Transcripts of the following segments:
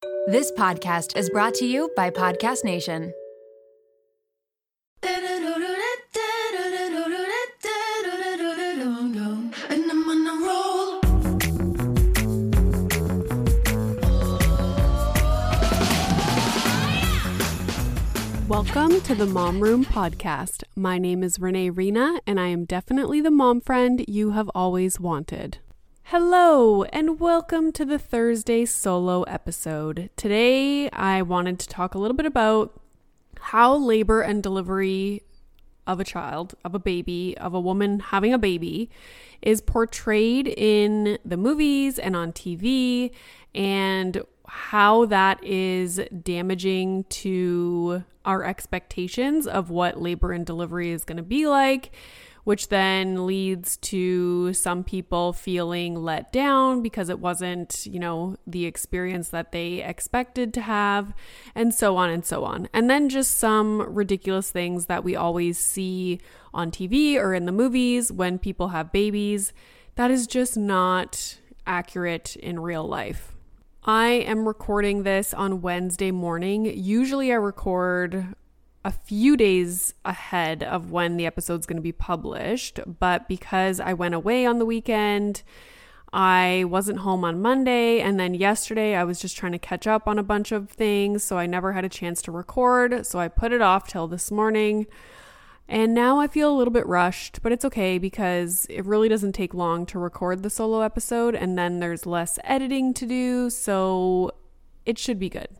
This podcast is brought to you by Podcast Nation. Welcome to the Mom Room Podcast. My name is Renee Rena, and I am definitely the mom friend you have always wanted. Hello, and welcome to the Thursday solo episode. Today, I wanted to talk a little bit about how labor and delivery of a child, of a baby, of a woman having a baby is portrayed in the movies and on TV, and how that is damaging to our expectations of what labor and delivery is going to be like, which then leads to some people feeling let down because it wasn't, the experience that they expected to have, and so on and so on. And then just some ridiculous things that we always see on TV or in the movies when people have babies that is just not accurate in real life. I am recording this on Wednesday morning. Usually I record a few days ahead of when the episode's going to be published, but because I went away on the weekend, I wasn't home on Monday, and then yesterday I was just trying to catch up on a bunch of things, so I never had a chance to record, so I put it off till this morning. And now I feel a little bit rushed, but it's okay because it really doesn't take long to record the solo episode, and then there's less editing to do, so it should be good.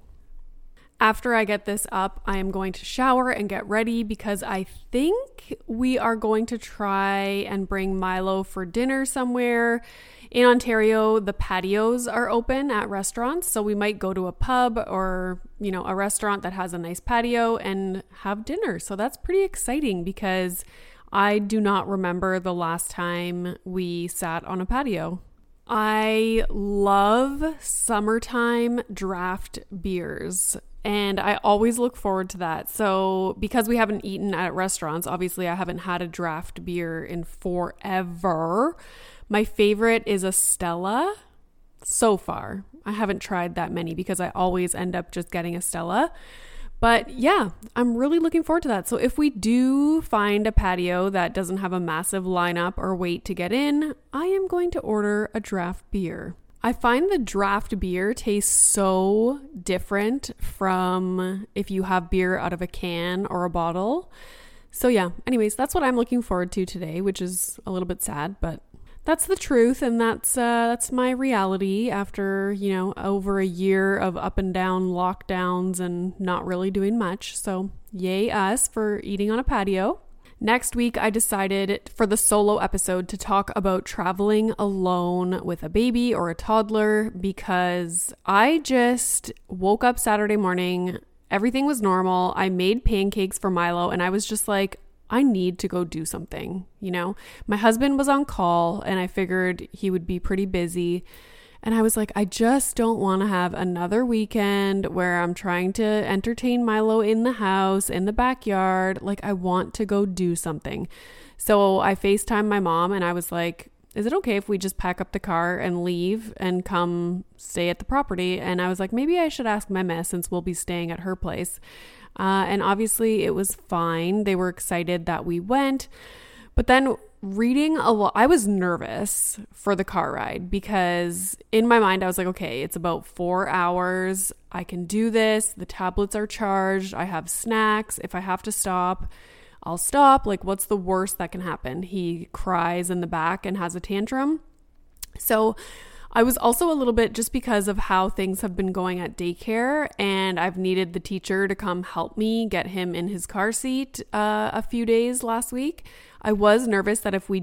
After I get this up, I am going to shower and get ready because I think we are going to try and bring Milo for dinner somewhere. In Ontario, the patios are open at restaurants, so we might go to a pub or, a restaurant that has a nice patio and have dinner. So that's pretty exciting because I do not remember the last time we sat on a patio. I love summertime draft beers, and I always look forward to that. So because we haven't eaten at restaurants, obviously I haven't had a draft beer in forever. My favorite is a Stella so far. I haven't tried that many because I always end up just getting a Stella. But yeah, I'm really looking forward to that. So if we do find a patio that doesn't have a massive lineup or wait to get in, I am going to order a draft beer. I find the draft beer tastes so different from if you have beer out of a can or a bottle. So yeah, anyways, that's what I'm looking forward to today, which is a little bit sad, but that's the truth, and that's my reality after, over a year of up and down lockdowns and not really doing much. So yay us for eating on a patio. Next week, I decided for the solo episode to talk about traveling alone with a baby or a toddler because I just woke up Saturday morning. Everything was normal. I made pancakes for Milo, and I was just like, I need to go do something, My husband was on call, and I figured he would be pretty busy. And I was like, I just don't want to have another weekend where I'm trying to entertain Milo in the house, in the backyard. Like, I want to go do something. So I FaceTimed my mom, and I was like, is it okay if we just pack up the car and leave and come stay at the property? And I was like, maybe I should ask Meme since we'll be staying at her place. And obviously it was fine. They were excited that we went. But then reading a lot, I was nervous for the car ride because in my mind I was like, okay, it's about 4 hours. I can do this. The tablets are charged. I have snacks. If I have to stop, I'll stop. Like, what's the worst that can happen? He cries in the back and has a tantrum. So I was also a little bit, just because of how things have been going at daycare, and I've needed the teacher to come help me get him in his car seat a few days last week. I was nervous that if we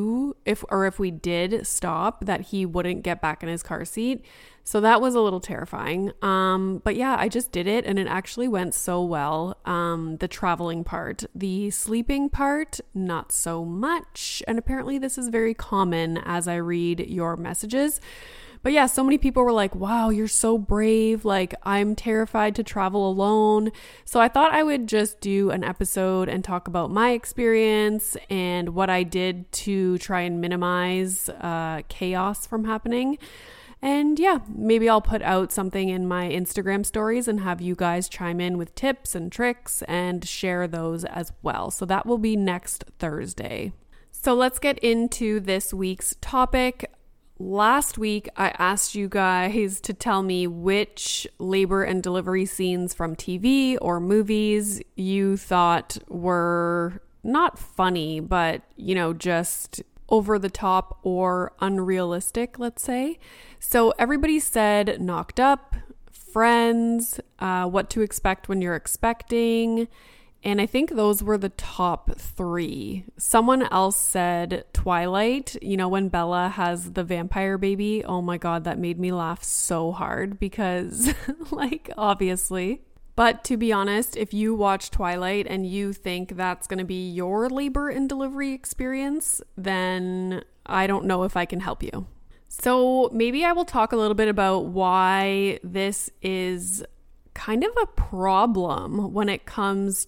did stop, that he wouldn't get back in his car seat. So that was a little terrifying. But yeah, I just did it, and it actually went so well. The traveling part, the sleeping part, not so much. And apparently this is very common as I read your messages. But yeah, so many people were like, wow, you're so brave. Like, I'm terrified to travel alone. So I thought I would just do an episode and talk about my experience and what I did to try and minimize chaos from happening. And yeah, maybe I'll put out something in my Instagram stories and have you guys chime in with tips and tricks and share those as well. So that will be next Thursday. So let's get into this week's topic. Last week, I asked you guys to tell me which labor and delivery scenes from TV or movies you thought were not funny, but, just over the top or unrealistic, let's say. So everybody said Knocked Up, Friends, What to Expect When You're Expecting, and I think those were the top 3. Someone else said Twilight, when Bella has the vampire baby. Oh my God, that made me laugh so hard because, obviously. But to be honest, if you watch Twilight and you think that's going to be your labor and delivery experience, then I don't know if I can help you. So maybe I will talk a little bit about why this is kind of a problem when it comes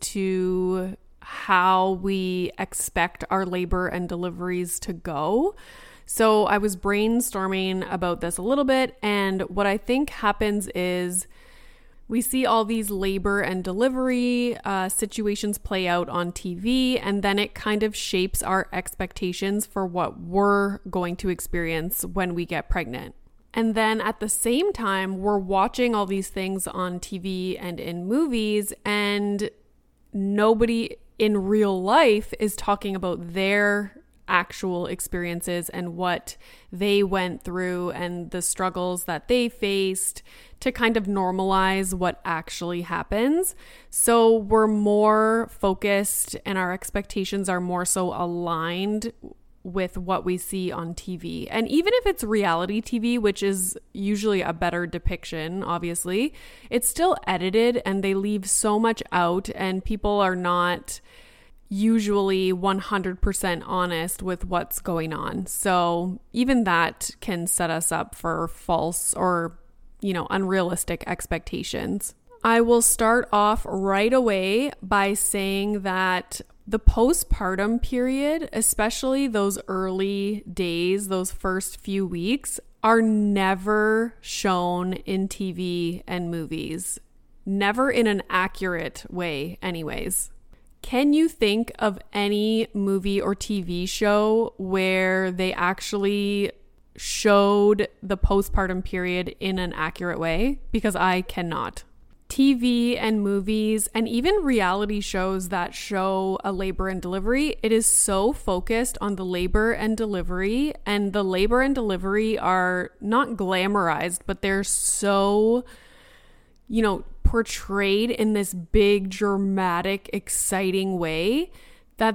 to how we expect our labor and deliveries to go. So I was brainstorming about this a little bit, and what I think happens is we see all these labor and delivery situations play out on TV, and then it kind of shapes our expectations for what we're going to experience when we get pregnant. And then at the same time, we're watching all these things on TV and in movies, and nobody in real life is talking about their actual experiences and what they went through and the struggles that they faced to kind of normalize what actually happens. So we're more focused and our expectations are more so aligned with what we see on TV. And even if it's reality TV, which is usually a better depiction, obviously, it's still edited and they leave so much out, and people are not usually 100% honest with what's going on. So even that can set us up for false or, unrealistic expectations. I will start off right away by saying that the postpartum period, especially those early days, those first few weeks, are never shown in TV and movies. Never in an accurate way, anyways. Can you think of any movie or TV show where they actually showed the postpartum period in an accurate way? Because I cannot. TV and movies and even reality shows that show a labor and delivery, it is so focused on the labor and delivery, and the labor and delivery are not glamorized, but they're so, portrayed in this big, dramatic, exciting way that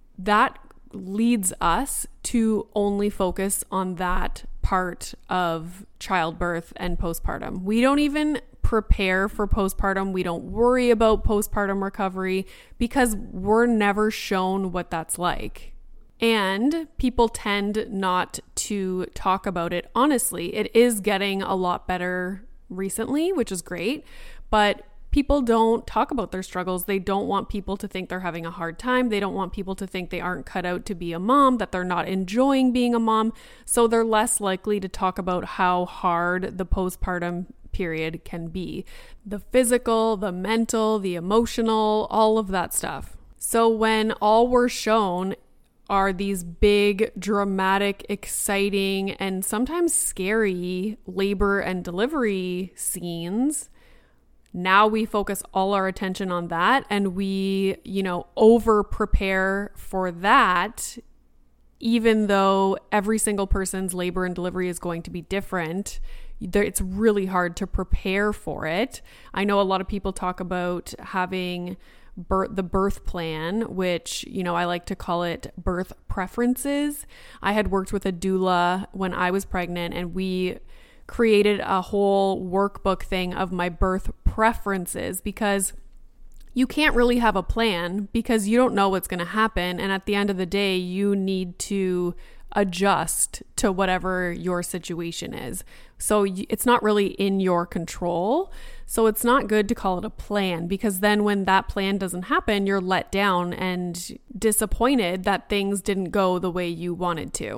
leads us to only focus on that part of childbirth and postpartum. We don't even prepare for postpartum. We don't worry about postpartum recovery because we're never shown what that's like. And people tend not to talk about it honestly. It is getting a lot better recently, which is great, but people don't talk about their struggles. They don't want people to think they're having a hard time. They don't want people to think they aren't cut out to be a mom, that they're not enjoying being a mom. So they're less likely to talk about how hard the postpartum period can be. The physical, the mental, the emotional, all of that stuff. So when all we're shown are these big, dramatic, exciting, and sometimes scary labor and delivery scenes, now we focus all our attention on that, and we, over prepare for that, even though every single person's labor and delivery is going to be different. It's really hard to prepare for it. I know a lot of people talk about having the birth plan, which, I like to call it birth preferences. I had worked with a doula when I was pregnant, and we created a whole workbook thing of my birth preferences, because you can't really have a plan because you don't know what's going to happen. And at the end of the day, you need to adjust to whatever your situation is. So it's not really in your control. So it's not good to call it a plan, because then when that plan doesn't happen, you're let down and disappointed that things didn't go the way you wanted to.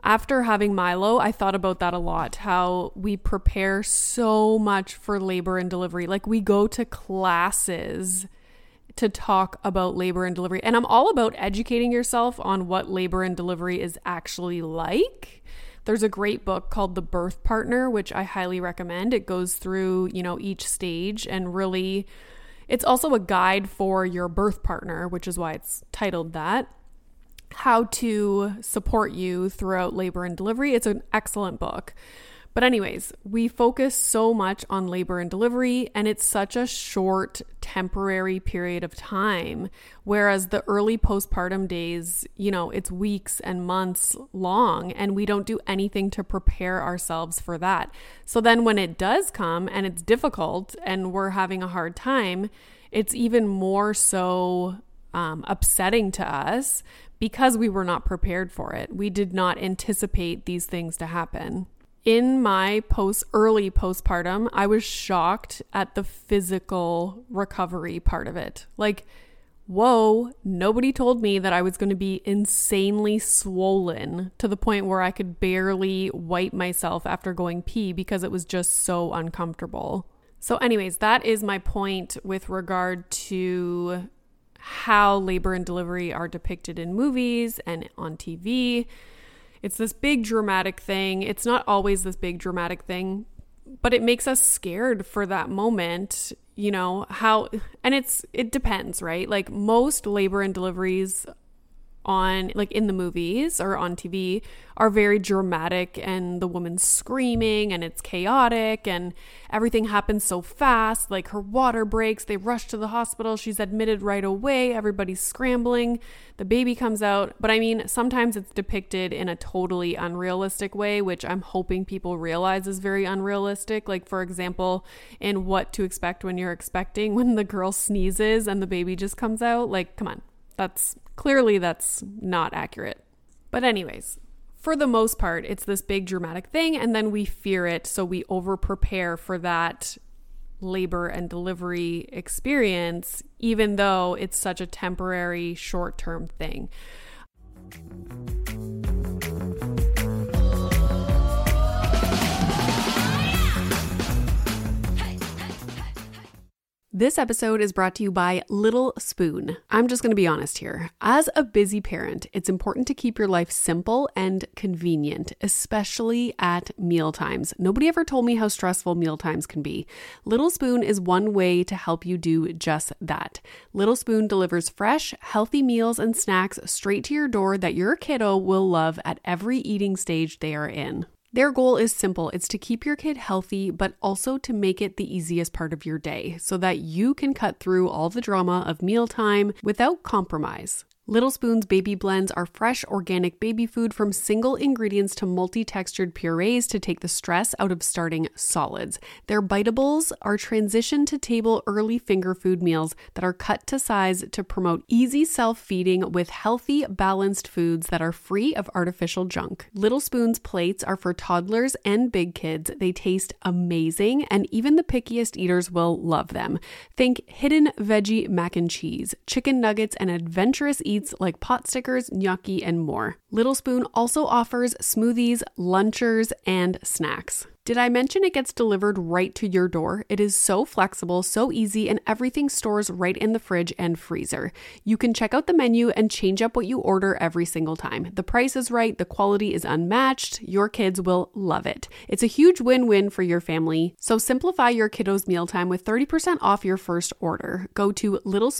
After having Milo, I thought about that a lot, how we prepare so much for labor and delivery. Like we go to classes to talk about labor and delivery. And I'm all about educating yourself on what labor and delivery is actually like. There's a great book called The Birth Partner, which I highly recommend. It goes through, each stage, and really, it's also a guide for your birth partner, which is why it's titled that. How to support you throughout labor and delivery. It's an excellent book. But anyways, we focus so much on labor and delivery, and it's such a short, temporary period of time. Whereas the early postpartum days, it's weeks and months long, and we don't do anything to prepare ourselves for that. So then when it does come and it's difficult and we're having a hard time, it's even more so upsetting to us because we were not prepared for it. We did not anticipate these things to happen. In my early postpartum, I was shocked at the physical recovery part of it. Like, whoa, nobody told me that I was going to be insanely swollen to the point where I could barely wipe myself after going pee because it was just so uncomfortable. So anyways, that is my point with regard to how labor and delivery are depicted in movies and on TV. It's this big dramatic thing. It's not always this big dramatic thing, but it makes us scared for that moment, and it depends, right? Like most labor and deliveries in the movies or on TV are very dramatic, and the woman's screaming and it's chaotic and everything happens so fast. Like her water breaks, they rush to the hospital, she's admitted right away, everybody's scrambling, the baby comes out. But I mean, sometimes it's depicted in a totally unrealistic way, which I'm hoping people realize is very unrealistic. Like for example, in What to Expect When You're Expecting, when the girl sneezes and the baby just comes out. Like, come on. That's not accurate. But anyways, for the most part, it's this big dramatic thing, and then we fear it, so we over prepare for that labor and delivery experience, even though it's such a temporary, short-term thing. This episode is brought to you by Little Spoon. I'm just going to be honest here. As a busy parent, it's important to keep your life simple and convenient, especially at mealtimes. Nobody ever told me how stressful mealtimes can be. Little Spoon is one way to help you do just that. Little Spoon delivers fresh, healthy meals and snacks straight to your door that your kiddo will love at every eating stage they are in. Their goal is simple. It's to keep your kid healthy, but also to make it the easiest part of your day so that you can cut through all the drama of mealtime without compromise. Little Spoon's baby blends are fresh, organic baby food from single ingredients to multi-textured purees to take the stress out of starting solids. Their biteables are transition to table early finger food meals that are cut to size to promote easy self-feeding with healthy, balanced foods that are free of artificial junk. Little Spoon's plates are for toddlers and big kids. They taste amazing, and even the pickiest eaters will love them. Think hidden veggie mac and cheese, chicken nuggets, and adventurous eats like pot stickers, gnocchi, and more. Little Spoon also offers smoothies, lunchers, and snacks. Did I mention it gets delivered right to your door? It is so flexible, so easy, and everything stores right in the fridge and freezer. You can check out the menu and change up what you order every single time. The price is right, the quality is unmatched, your kids will love it. It's a huge win-win for your family, so simplify your kiddos' mealtime with 30% off your first order. Go to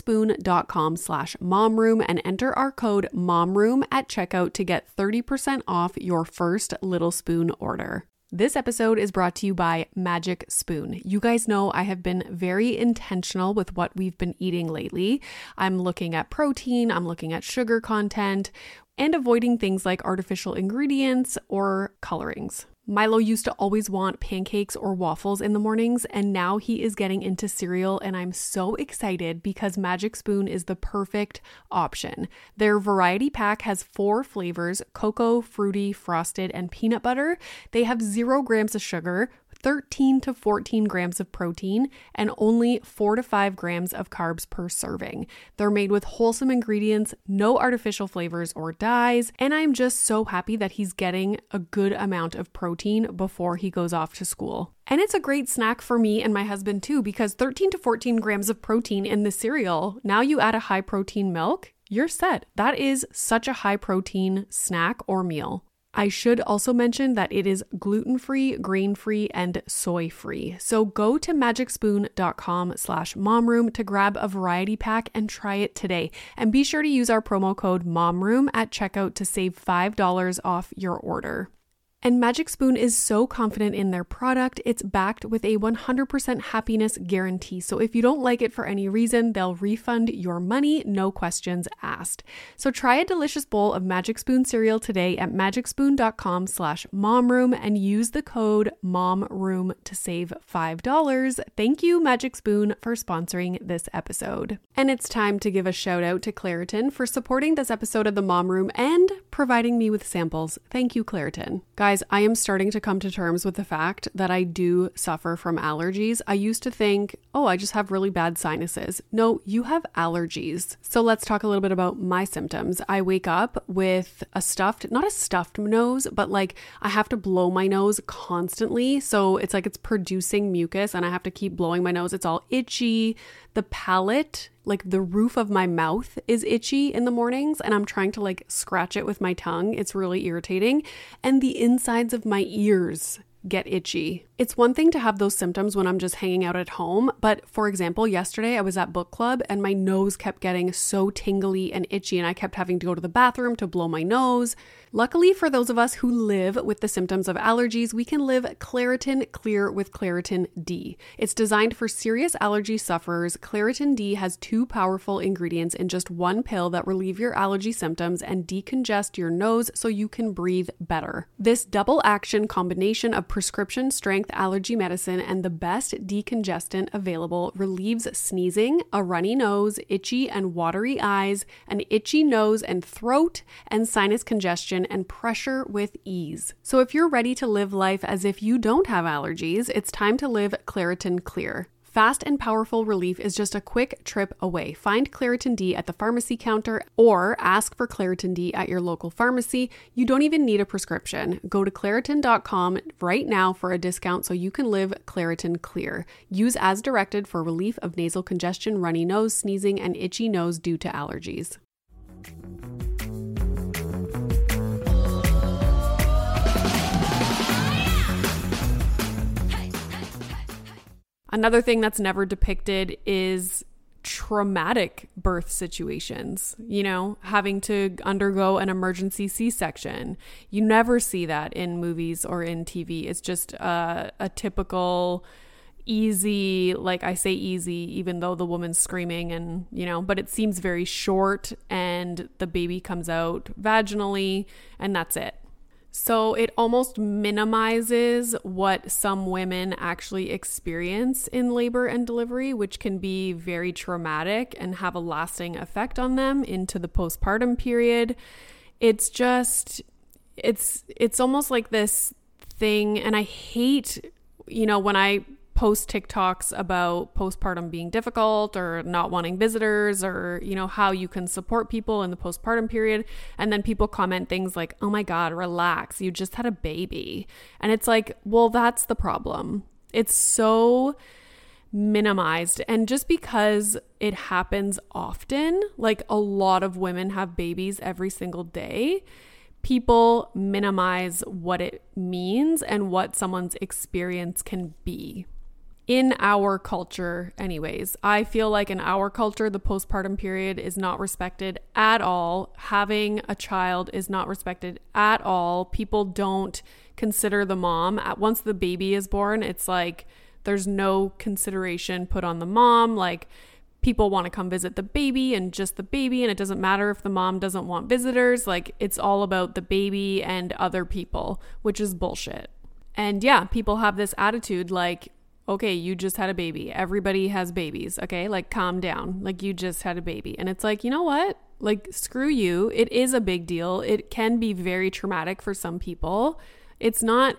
littlespoon.com/momroom and enter our code MOMROOM at checkout to get 30% off your first Little Spoon order. This episode is brought to you by Magic Spoon. You guys know I have been very intentional with what we've been eating lately. I'm looking at protein, I'm looking at sugar content, and avoiding things like artificial ingredients or colorings. Milo used to always want pancakes or waffles in the mornings, and now he is getting into cereal, and I'm so excited because Magic Spoon is the perfect option. Their variety pack has 4 flavors: cocoa, fruity, frosted, and peanut butter. They have 0 grams of sugar, 13 to 14 grams of protein and only 4 to 5 grams of carbs per serving. They're made with wholesome ingredients, no artificial flavors or dyes, and I'm just so happy that he's getting a good amount of protein before he goes off to school. And it's a great snack for me and my husband too, because 13 to 14 grams of protein in the cereal, now you add a high protein milk, you're set. That is such a high protein snack or meal. I should also mention that it is gluten-free, grain-free, and soy-free. So go to magicspoon.com/momroom to grab a variety pack and try it today. And be sure to use our promo code MOMROOM at checkout to save $5 off your order. And Magic Spoon is so confident in their product, it's backed with a 100% happiness guarantee. So if you don't like it for any reason, they'll refund your money, no questions asked. So try a delicious bowl of Magic Spoon cereal today at magicspoon.com/momroom and use the code MOMROOM to save $5. Thank you, Magic Spoon, for sponsoring this episode. And it's time to give a shout out to Claritin for supporting this episode of the Mom Room and providing me with samples. Thank you, Claritin. Guys, I am starting to come to terms with the fact that I do suffer from allergies. I used to think, oh, I just have really bad sinuses. No, you have allergies. So let's talk a little bit about my symptoms. I wake up with not a stuffed nose, but like I have to blow my nose constantly. So it's like it's producing mucus and I have to keep blowing my nose. It's all itchy. The palate, like the roof of my mouth is itchy in the mornings and I'm trying to like scratch it with my tongue. It's really irritating. And the insides of my ears get itchy. It's one thing to have those symptoms when I'm just hanging out at home, but for example, yesterday I was at book club and my nose kept getting so tingly and itchy and I kept having to go to the bathroom to blow my nose. Luckily for those of us who live with the symptoms of allergies, we can live Claritin Clear with Claritin D. It's designed for serious allergy sufferers. Claritin D has 2 powerful ingredients in just one pill that relieve your allergy symptoms and decongest your nose so you can breathe better. This double action combination of prescription strength allergy medicine and the best decongestant available relieves sneezing, a runny nose, itchy and watery eyes, an itchy nose and throat, and sinus congestion and pressure with ease. So if you're ready to live life as if you don't have allergies, it's time to live Claritin Clear. Fast and powerful relief is just a quick trip away. Find Claritin D at the pharmacy counter or ask for Claritin D at your local pharmacy. You don't even need a prescription. Go to Claritin.com right now for a discount so you can live Claritin Clear. Use as directed for relief of nasal congestion, runny nose, sneezing, and itchy nose due to allergies. Another thing that's never depicted is traumatic birth situations, having to undergo an emergency C-section. You never see that in movies or in TV. It's just a typical easy, like I say easy, even though the woman's screaming and, but it seems very short and the baby comes out vaginally and that's it. So it almost minimizes what some women actually experience in labor and delivery, which can be very traumatic and have a lasting effect on them into the postpartum period. It's just, it's almost like this thing. And I hate, when I post TikToks about postpartum being difficult or not wanting visitors or, how you can support people in the postpartum period. And then people comment things like, oh my God, relax, you just had a baby. And it's like, well, that's the problem. It's so minimized. And just because it happens often, like a lot of women have babies every single day, people minimize what it means and what someone's experience can be. In our culture, anyways, I feel like in our culture, the postpartum period is not respected at all. Having a child is not respected at all. People don't consider the mom. Once the baby is born, it's like there's no consideration put on the mom. Like people want to come visit the baby and just the baby, and it doesn't matter if the mom doesn't want visitors. Like it's all about the baby and other people, which is bullshit. And yeah, people have this attitude like, okay, you just had a baby. Everybody has babies. Okay. Like calm down. Like you just had a baby. And it's like, you know what? Like screw you. It is a big deal. It can be very traumatic for some people. It's not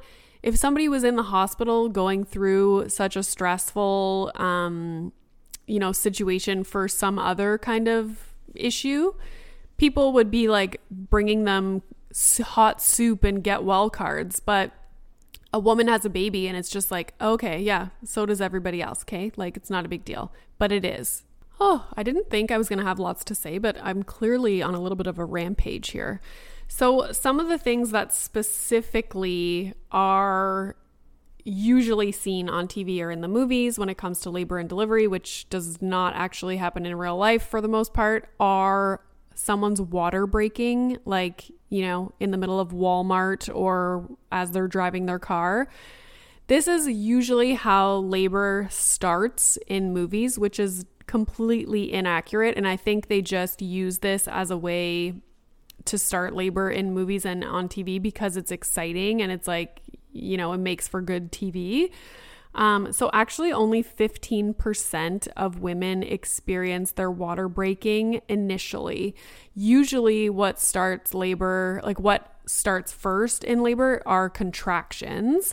if somebody was in the hospital going through such a stressful, situation for some other kind of issue, people would be like bringing them hot soup and get well cards. But a woman has a baby and it's just like, okay, yeah, so does everybody else. Okay. Like, it's not a big deal, but it is. Oh, I didn't think I was going to have lots to say, but I'm clearly on a little bit of a rampage here. So some of the things that specifically are usually seen on TV or in the movies when it comes to labor and delivery, which does not actually happen in real life for the most part, are someone's water breaking, like, in the middle of Walmart or as they're driving their car. This is usually how labor starts in movies, which is completely inaccurate. And I think they just use this as a way to start labor in movies and on TV because it's exciting and it's like, it makes for good TV. So actually only 15% of women experience their water breaking initially. Usually what starts labor, like what starts first in labor, are contractions.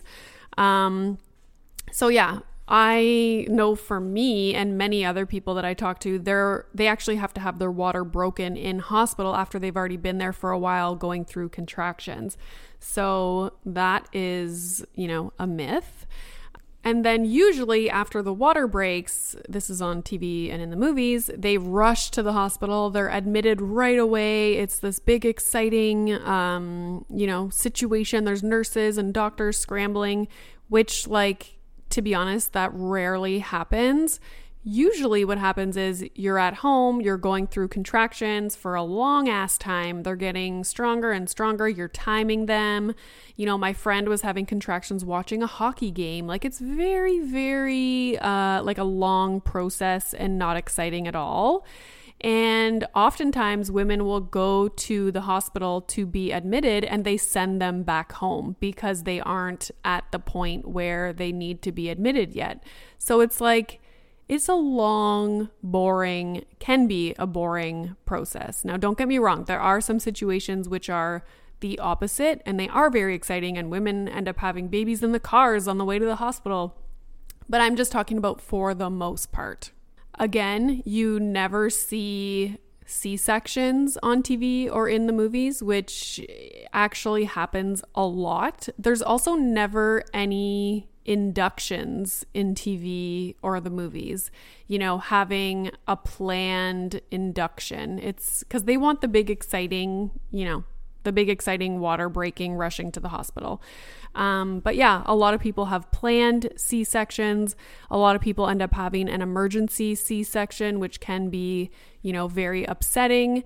So yeah, I know for me and many other people that I talk to, they actually have to have their water broken in hospital after they've already been there for a while going through contractions. So that is, a myth. And then usually after the water breaks, this is on TV and in the movies, they rush to the hospital. They're admitted right away. It's this big, exciting, situation. There's nurses and doctors scrambling, which, like, to be honest, that rarely happens. Usually what happens is you're at home, you're going through contractions for a long ass time. They're getting stronger and stronger. You're timing them. My friend was having contractions watching a hockey game. Like, it's very, very like a long process and not exciting at all. And oftentimes women will go to the hospital to be admitted and they send them back home because they aren't at the point where they need to be admitted yet. So it's like, it's a long, can be a boring process. Now, don't get me wrong. There are some situations which are the opposite and they are very exciting and women end up having babies in the cars on the way to the hospital. But I'm just talking about for the most part. Again, you never see C-sections on TV or in the movies, which actually happens a lot. There's also never any inductions in TV or the movies, having a planned induction. It's because they want the big exciting water breaking, rushing to the hospital. But yeah, a lot of people have planned C-sections. A lot of people end up having an emergency C-section, which can be, very upsetting.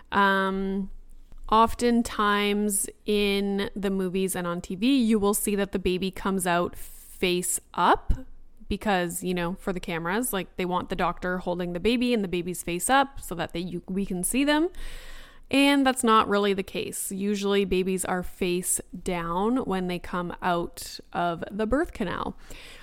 Oftentimes in the movies and on TV, you will see that the baby comes out face up because, for the cameras, like they want the doctor holding the baby and the baby's face up so that we can see them. And that's not really the case. Usually babies are face down when they come out of the birth canal.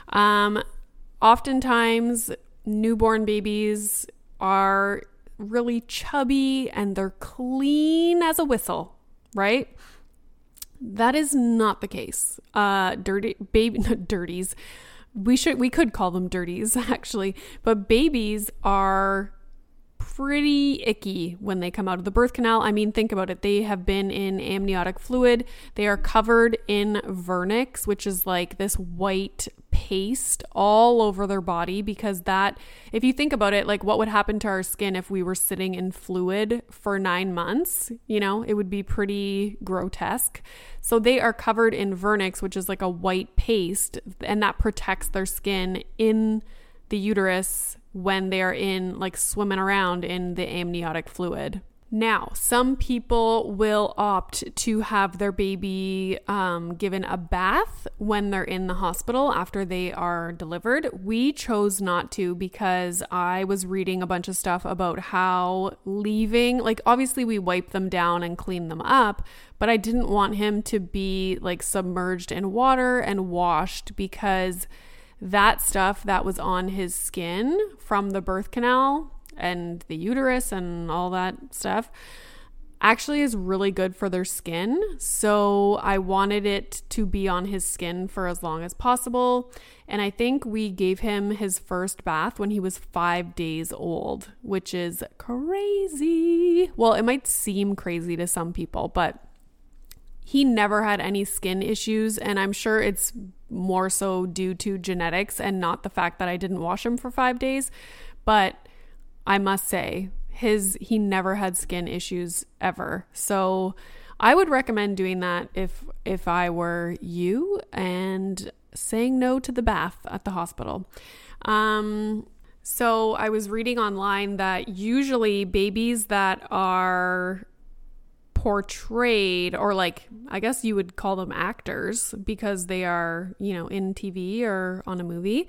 Oftentimes newborn babies are really chubby and they're clean as a whistle, right? That is not the case. Dirties. We could call them dirties actually, but babies are pretty icky when they come out of the birth canal. I mean, think about it. They have been in amniotic fluid. They are covered in vernix, which is like this white paste all over their body because that, if you think about it, like what would happen to our skin if we were sitting in fluid for 9 months, it would be pretty grotesque. So they are covered in vernix, which is like a white paste, and that protects their skin in the uterus when they are swimming around in the amniotic fluid. Now, some people will opt to have their baby given a bath when they're in the hospital after they are delivered. We chose not to because I was reading a bunch of stuff about how obviously we wipe them down and clean them up, but I didn't want him to be submerged in water and washed because that stuff that was on his skin from the birth canal and the uterus and all that stuff actually is really good for their skin. So I wanted it to be on his skin for as long as possible. And I think we gave him his first bath when he was 5 days old, which is crazy. Well, it might seem crazy to some people, but he never had any skin issues. And I'm sure it's more so due to genetics and not the fact that I didn't wash him for 5 days. But I must say, he never had skin issues ever. So I would recommend doing that if I were you, and saying no to the bath at the hospital. So I was reading online that usually babies that are portrayed, or like, I guess you would call them actors because they are, in TV or on a movie,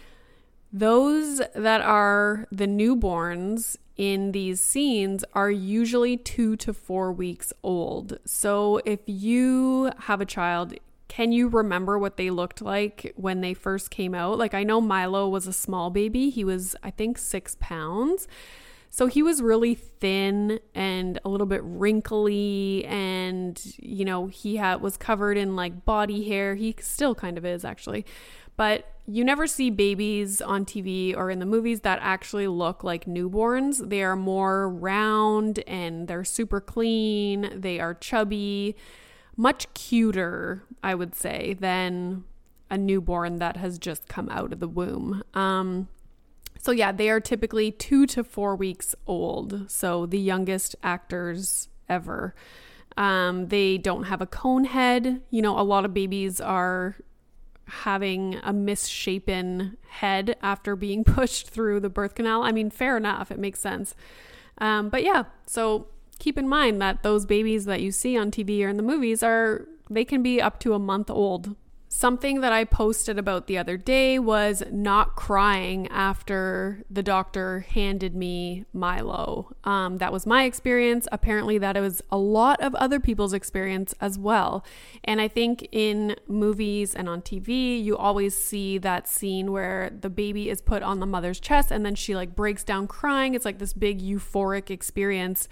those that are the newborns in these scenes are usually 2 to 4 weeks old. So if you have a child, can you remember what they looked like when they first came out? Like, I know Milo was a small baby. He was, I think, 6 pounds. So he was really thin and a little bit wrinkly, and, he was covered in like body hair. He still kind of is, actually. But you never see babies on TV or in the movies that actually look like newborns. They are more round and they're super clean. They are chubby, much cuter, I would say, than a newborn that has just come out of the womb. So yeah, they are typically 2 to 4 weeks old. So the youngest actors ever. They don't have a cone head. A lot of babies are having a misshapen head after being pushed through the birth canal. I mean, fair enough. It makes sense. But yeah, so keep in mind that those babies that you see on TV or in the movies they can be up to a month old. Something that I posted about the other day was not crying after the doctor handed me Milo. That was my experience. Apparently that was a lot of other people's experience as well. And I think in movies and on TV, you always see that scene where the baby is put on the mother's chest and then she like breaks down crying. It's like this big euphoric experience.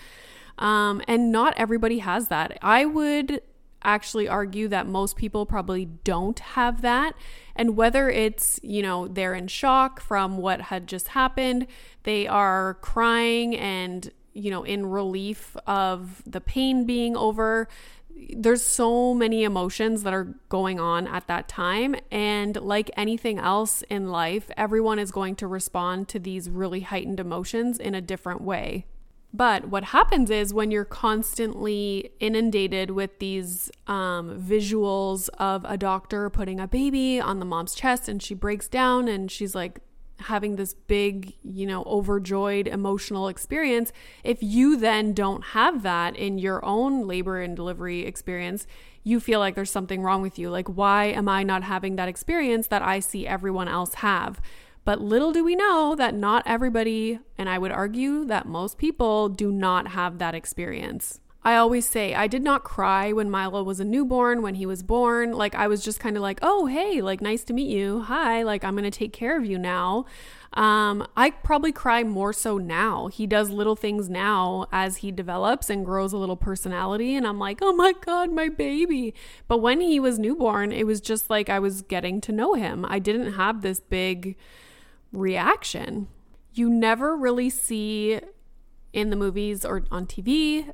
And not everybody has that. I would actually argue that most people probably don't have that. And whether it's, they're in shock from what had just happened, they are crying and, in relief of the pain being over. There's so many emotions that are going on at that time. And like anything else in life, everyone is going to respond to these really heightened emotions in a different way. But what happens is when you're constantly inundated with these visuals of a doctor putting a baby on the mom's chest and she breaks down and she's like having this big, overjoyed emotional experience. If you then don't have that in your own labor and delivery experience, you feel like there's something wrong with you. Like, why am I not having that experience that I see everyone else have? But little do we know that not everybody, and I would argue that most people, do not have that experience. I always say I did not cry when Milo was a newborn, when he was born. Like, I was just kind of like, oh, hey, like, nice to meet you. Hi, like, I'm going to take care of you now. I probably cry more so now. He does little things now as he develops and grows a little personality. And I'm like, oh my God, my baby. But when he was newborn, it was just like I was getting to know him. I didn't have this big reaction. You never really see in the movies or on TV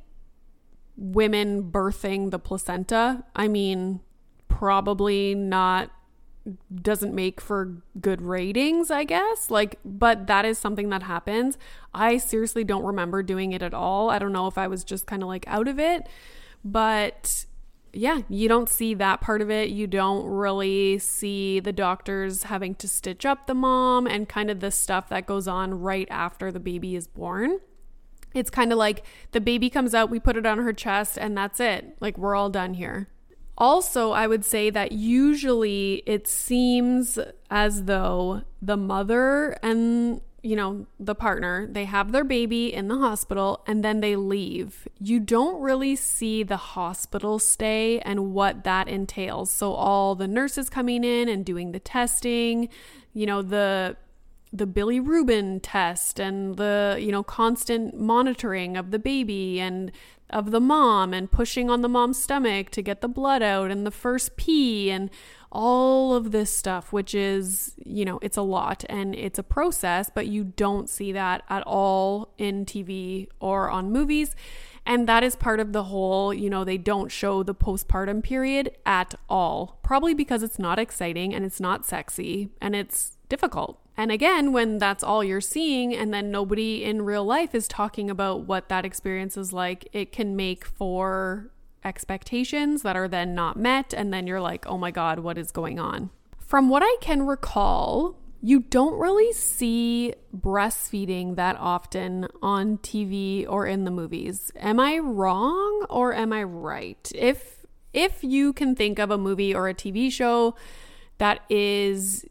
women birthing the placenta. I mean, probably not, doesn't make for good ratings, I guess. But that is something that happens. I seriously don't remember doing it at all. I don't know if I was just kind of like out of it, but yeah, you don't see that part of it. You don't really see the doctors having to stitch up the mom and kind of the stuff that goes on right after the baby is born. It's kind of like the baby comes out, we put it on her chest, and that's it. Like, we're all done here. Also, I would say that usually it seems as though the mother and the partner, they have their baby in the hospital and then they leave. You don't really see the hospital stay and what that entails. So all the nurses coming in and doing the testing, the the bilirubin test and the, constant monitoring of the baby and of the mom and pushing on the mom's stomach to get the blood out and the first pee and all of this stuff, which is, it's a lot and it's a process, but you don't see that at all in TV or on movies. And that is part of the whole, they don't show the postpartum period at all, probably because it's not exciting and it's not sexy and it's difficult. And again, when that's all you're seeing and then nobody in real life is talking about what that experience is like, it can make for expectations that are then not met. And then you're like, oh my God, what is going on? From what I can recall, you don't really see breastfeeding that often on TV or in the movies. Am I wrong or am I right? If you can think of a movie or a TV show that is,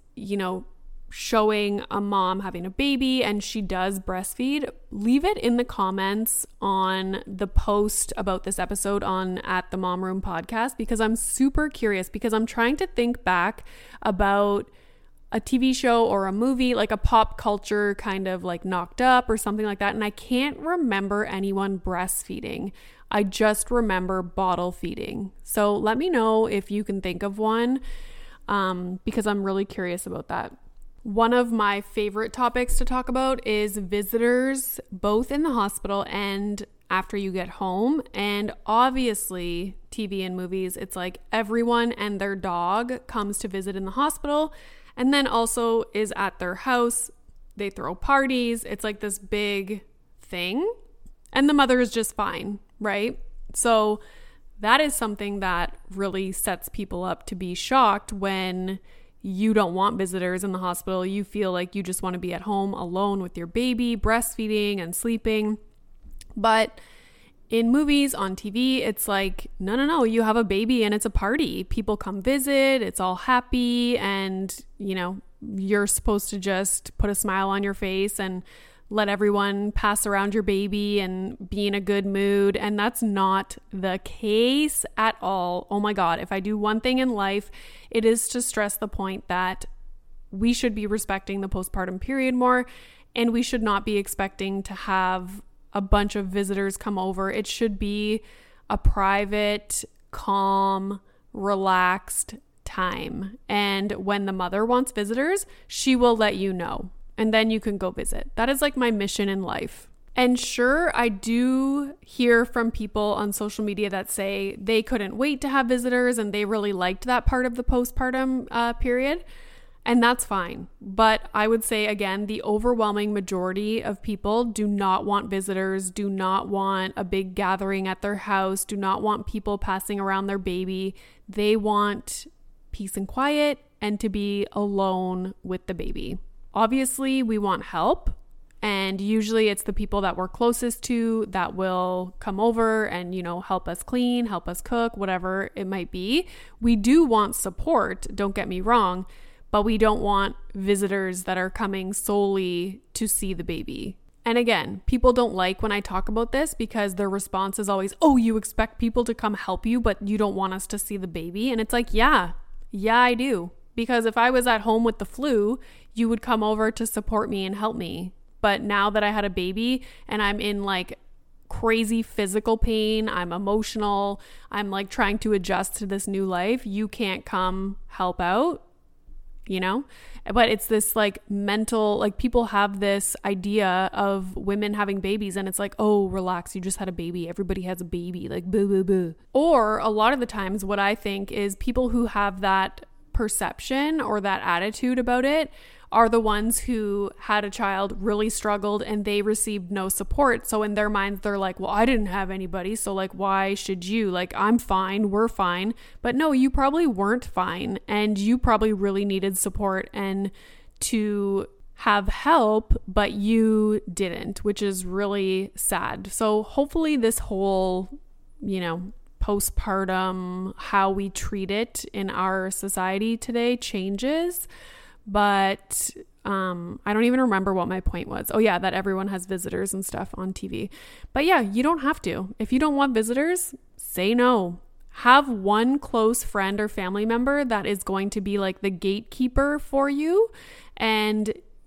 showing a mom having a baby and she does breastfeed, leave it in the comments on the post about this episode on at the Mom Room Podcast, because I'm super curious, because I'm trying to think back about a TV show or a movie, like a pop culture kind of like Knocked Up or something like that. And I can't remember anyone breastfeeding. I just remember bottle feeding. So let me know if you can think of one, because I'm really curious about that. One of my favorite topics to talk about is visitors, both in the hospital and after you get home. And obviously, TV and movies, it's like everyone and their dog comes to visit in the hospital and then also is at their house. They throw parties. It's like this big thing. And the mother is just fine, right? So that is something that really sets people up to be shocked when you don't want visitors in the hospital. You feel like you just want to be at home alone with your baby, breastfeeding and sleeping. But in movies, on TV, it's like, no, you have a baby and it's a party. People come visit, it's all happy, and, you're supposed to just put a smile on your face and let everyone pass around your baby and be in a good mood. And that's not the case at all. Oh my God, if I do one thing in life, it is to stress the point that we should be respecting the postpartum period more, and we should not be expecting to have a bunch of visitors come over. It should be a private, calm, relaxed time. And when the mother wants visitors, she will let you know. And then you can go visit. That is like my mission in life. And sure, I do hear from people on social media that say they couldn't wait to have visitors and they really liked that part of the postpartum period. And that's fine. But I would say, again, the overwhelming majority of people do not want visitors, do not want a big gathering at their house, do not want people passing around their baby. They want peace and quiet and to be alone with the baby. Obviously, we want help, and usually it's the people that we're closest to that will come over and, help us clean, help us cook, whatever it might be. We do want support, don't get me wrong, but we don't want visitors that are coming solely to see the baby. And again, people don't like when I talk about this because their response is always, oh, you expect people to come help you, but you don't want us to see the baby. And it's like, yeah, I do. Because if I was at home with the flu, you would come over to support me and help me. But now that I had a baby and I'm in like crazy physical pain, I'm emotional, I'm like trying to adjust to this new life, you can't come help out, But it's this like mental, like people have this idea of women having babies and it's like, oh, relax, you just had a baby. Everybody has a baby, like boo, boo, boo. Or a lot of the times what I think is people who have that perception or that attitude about it are the ones who had a child, really struggled, and they received no support. So in their minds, they're like, well, I didn't have anybody, so like, why should you? Like, I'm fine, we're fine. But no, you probably weren't fine, and you probably really needed support and to have help, but you didn't, which is really sad. So hopefully this whole, postpartum, how we treat it in our society today changes. But I don't even remember what my point was. Oh yeah, that everyone has visitors and stuff on TV. But yeah, you don't have to. If you don't want visitors, say no. Have one close friend or family member that is going to be like the gatekeeper for you. And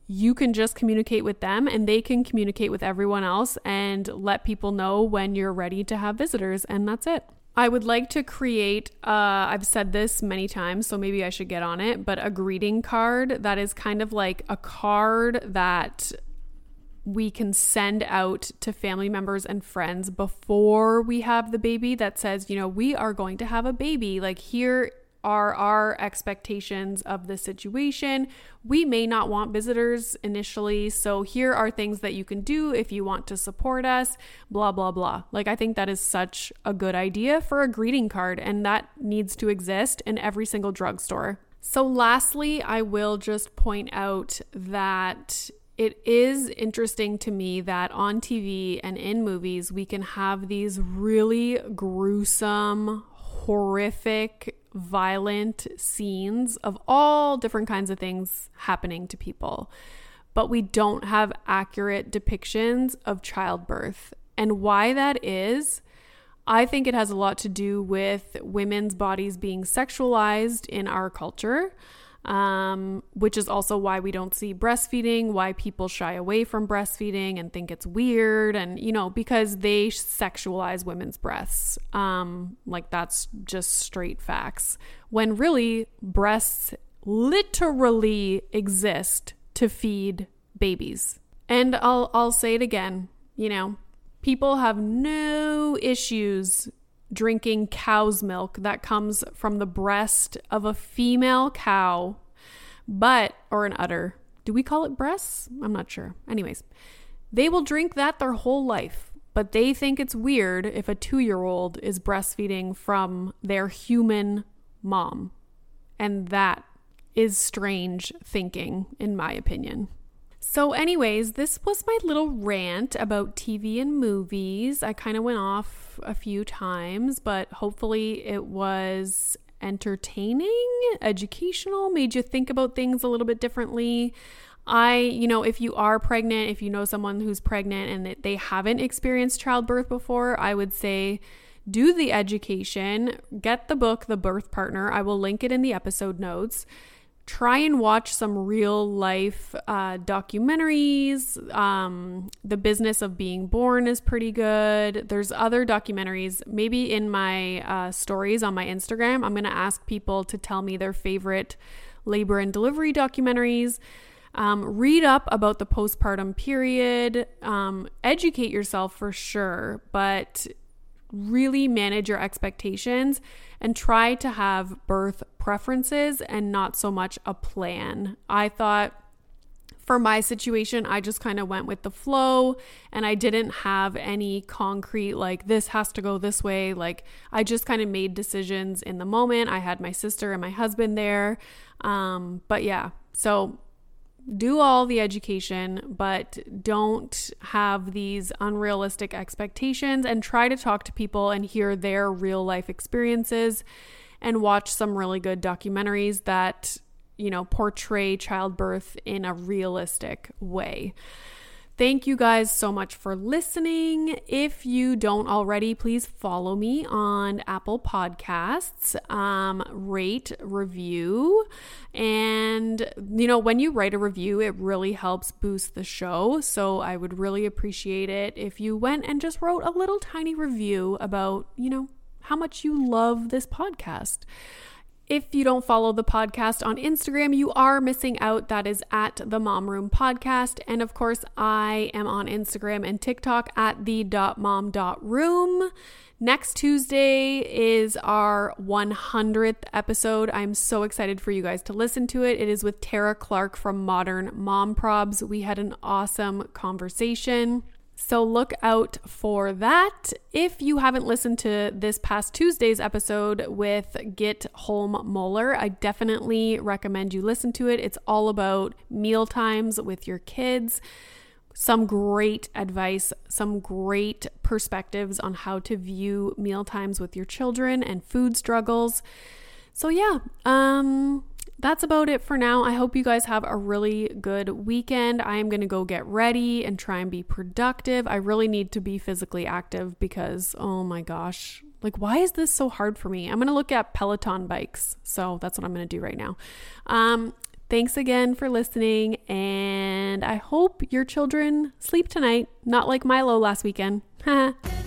you can just communicate with them and they can communicate with everyone else and let people know when you're ready to have visitors, and that's it. I would like to create, I've said this many times, so maybe I should get on it, but a greeting card that is kind of like a card that we can send out to family members and friends before we have the baby that says, you know, we are going to have a baby. Like, here are our expectations of the situation. We may not want visitors initially, so here are things that you can do if you want to support us, blah, blah, blah. Like, I think that is such a good idea for a greeting card, and that needs to exist in every single drugstore. So lastly, I will just point out that it is interesting to me that on TV and in movies, we can have these really gruesome, horrific, violent scenes of all different kinds of things happening to people, but we don't have accurate depictions of childbirth. And why that is, I think it has a lot to do with women's bodies being sexualized in our culture, which is also why we don't see breastfeeding, why people shy away from breastfeeding and think it's weird, and, you know, because they sexualize women's breasts. Like, that's just straight facts. When really, breasts literally exist to feed babies. And I'll say it again, you know, people have no issues drinking cow's milk that comes from the breast of a female cow, or an udder. Do we call it breasts? I'm not sure. Anyways, they will drink that their whole life, but they think it's weird if a 2-year-old is breastfeeding from their human mom. And that is strange thinking, in my opinion. So anyways, this was my little rant about TV and movies. I kind of went off a few times, but hopefully it was entertaining, educational, made you think about things a little bit differently. If you are pregnant, if you know someone who's pregnant and they haven't experienced childbirth before, I would say do the education, get the book, The Birth Partner. I will link it in the episode notes. Try and watch some real life documentaries. The Business of Being Born is pretty good. There's other documentaries. Maybe in my stories on my Instagram, I'm going to ask people to tell me their favorite labor and delivery documentaries. Read up about the postpartum period. Educate yourself for sure, but really manage your expectations and try to have birth preferences and not so much a plan. I thought for my situation, I just kind of went with the flow and I didn't have any concrete, like, this has to go this way. Like, I just kind of made decisions in the moment. I had my sister and my husband there. But yeah, so do all the education, but don't have these unrealistic expectations, and try to talk to people and hear their real life experiences and watch some really good documentaries that, you know, portray childbirth in a realistic way. Thank you guys so much for listening. If you don't already, please follow me on Apple Podcasts, rate, review. And, you know, when you write a review, it really helps boost the show. So I would really appreciate it if you went and just wrote a little tiny review about, you know, how much you love this podcast. If you don't follow the podcast on Instagram, you are missing out. That is at the Mom Room Podcast. And of course, I am on Instagram and TikTok at the.mom.room. Next Tuesday is our 100th episode. I'm so excited for you guys to listen to it. It is with Tara Clark from Modern Mom Probs. We had an awesome conversation. So look out for that. If you haven't listened to this past Tuesday's episode with Git Holm Moeller, I definitely recommend you listen to it. It's all about meal times with your kids. Some great advice, some great perspectives on how to view meal times with your children and food struggles. So yeah, that's about it for now. I hope you guys have a really good weekend. I am going to go get ready and try and be productive. I really need to be physically active because, oh my gosh, like, why is this so hard for me? I'm going to look at Peloton bikes. So that's what I'm going to do right now. Thanks again for listening, and I hope your children sleep tonight, not like Milo last weekend.